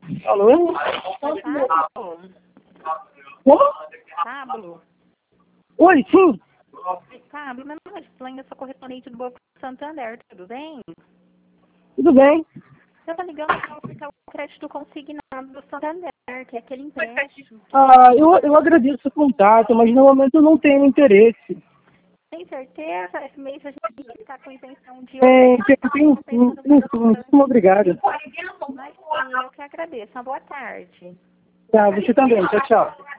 Alô? Pablo? Como? Pablo? Oi, sim. Pablo, meu nome é Flávia, eu sou correspondente do Banco Santander, tudo bem? Tudo bem? Eu tô ligando para ofertar o crédito consignado do Santander, que é aquele empréstimo. Eu agradeço o contato, mas no momento eu não tenho interesse. Tem certeza? Esse mês a gente está com intenção de Tenho sim. Muito obrigado. Mas sim, eu que agradeço. Uma boa tarde. Tá, você também. Tchau, tchau.